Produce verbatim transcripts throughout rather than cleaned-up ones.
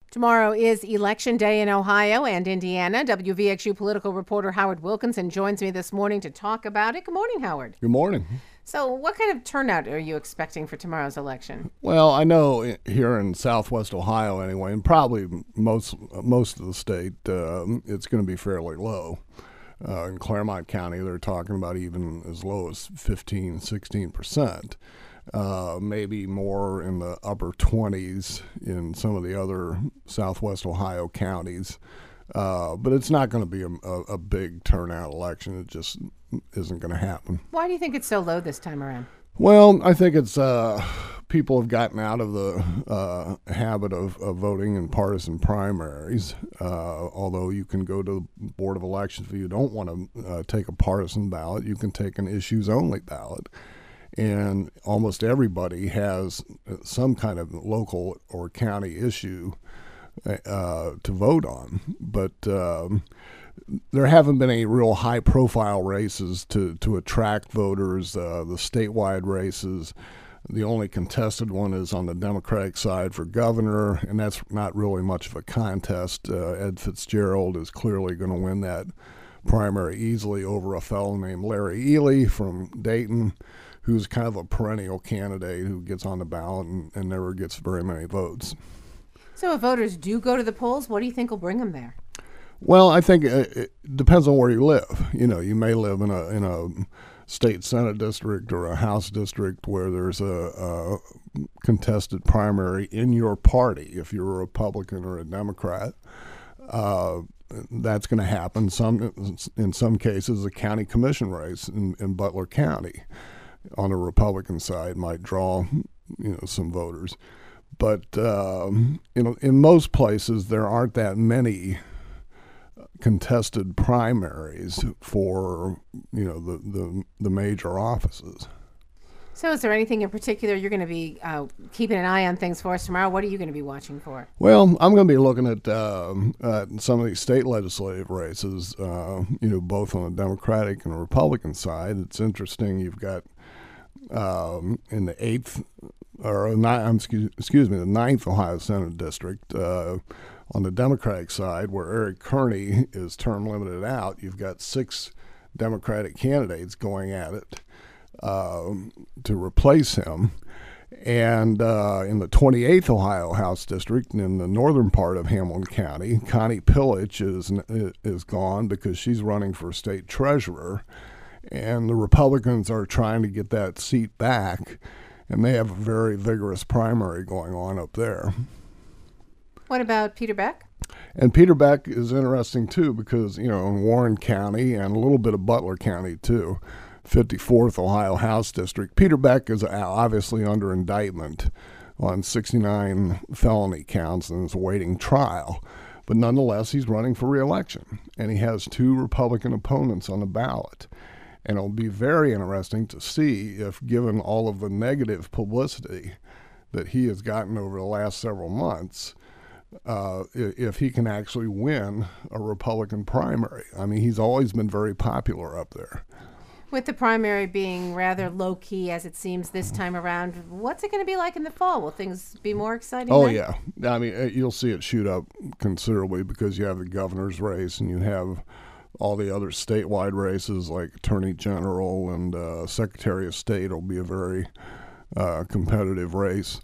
Tomorrow is Election Day in Ohio and Indiana. W V X U political reporter Howard Wilkinson joins me this morning to talk about it. Good morning, Howard. Good morning. So what kind of turnout are you expecting for tomorrow's election? Well, I know here in southwest Ohio anyway, and probably most most of the state, uh, it's going to be fairly low. Uh, in Clermont County, they're talking about even as low as fifteen, sixteen percent. Uh, maybe more in the upper twenties in some of the other southwest Ohio counties. Uh, but it's not going to be a, a, a big turnout election. It just isn't going to happen. Why do you think it's so low this time around? Well, I think it's uh, people have gotten out of the uh, habit of, of voting in partisan primaries. Uh, although you can go to the Board of Elections if you don't want to uh, take a partisan ballot, you can take an issues-only ballot. And almost everybody has some kind of local or county issue uh, to vote on. But um, there haven't been any real high-profile races to, to attract voters. Uh, the statewide races, the only contested one is on the Democratic side for governor, and that's not really much of a contest. Uh, Ed Fitzgerald is clearly going to win that primary easily over a fellow named Larry Ely from Dayton, who's kind of a perennial candidate who gets on the ballot and, and never gets very many votes. So if voters do go to the polls, what do you think will bring them there? Well, I think it, it depends on where you live. You know, you may live in a in a state senate district or a house district where there's a, a contested primary in your party. If you're a Republican or a Democrat, uh, that's going to happen. Some in some cases, a county commission race in, in Butler County on the Republican side might draw, you know, some voters. But um, you know, in most places, there aren't that many contested primaries for, you know, the, the, the major offices. So is there anything in particular you're going to be uh, keeping an eye on things for us tomorrow? What are you going to be watching for? Well, I'm going to be looking at uh, uh, some of these state legislative races, uh, you know, both on the Democratic and Republican side. It's interesting. You've got um, in the eighth, or nine, excuse, excuse me, the ninth Ohio Senate District, uh, on the Democratic side, where Eric Kearney is term limited out, you've got six Democratic candidates going at it uh, to replace him. And uh, in the twenty-eighth Ohio House District, in the northern part of Hamilton County, Connie Pillich is is gone because she's running for state treasurer, and the Republicans are trying to get that seat back, and they have a very vigorous primary going on up there. What about Peter Beck? And Peter Beck is interesting, too, because, you know, in Warren County and a little bit of Butler County, too, fifty-fourth Ohio House District, Peter Beck is obviously under indictment on sixty-nine felony counts and is awaiting trial. But nonetheless, he's running for re-election, and he has two Republican opponents on the ballot. And it'll be very interesting to see if, given all of the negative publicity that he has gotten over the last several months, Uh, if he can actually win a Republican primary. I mean, he's always been very popular up there. With the primary being rather low-key, as it seems this time around, what's it going to be like in the fall? Will things be more exciting Oh, then? yeah. I mean, you'll see it shoot up considerably because you have the governor's race and you have all the other statewide races like Attorney General and uh, Secretary of State will be a very uh, competitive race.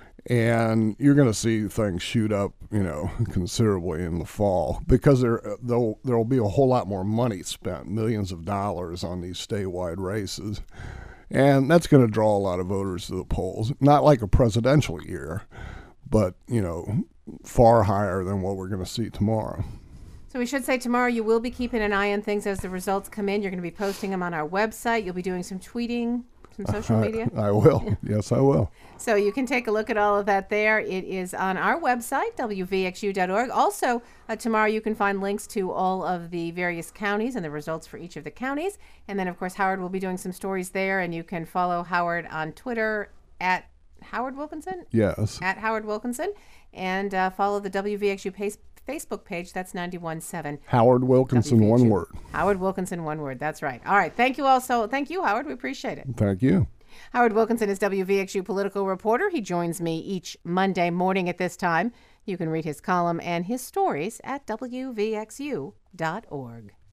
And you're going to see things shoot up, you know, considerably in the fall because there there'll there'll be a whole lot more money spent, millions of dollars on these statewide races, and that's going to draw a lot of voters to the polls. Not like a presidential year, but you know, far higher than what we're going to see tomorrow. So we should say tomorrow you will be keeping an eye on things as the results come in. You're going to be posting them on our website. You'll be doing some tweeting. Some social media? I, I will. Yes, I will. So you can take a look at all of that there. It is on our website, W V X U dot org. Also, uh, tomorrow you can find links to all of the various counties and the results for each of the counties. And then, of course, Howard will be doing some stories there. And you can follow Howard on Twitter at Howard Wilkinson? Yes. At Howard Wilkinson. And uh, follow the W V X U pace. Facebook page. That's ninety-one point seven. Howard Wilkinson, W V X U. one word. Howard Wilkinson, one word. That's right. All right. Thank you all. So, thank you, Howard. We appreciate it. Thank you. Howard Wilkinson is W V X U political reporter. He joins me each Monday morning at this time You can read his column and his stories at W V X U dot org.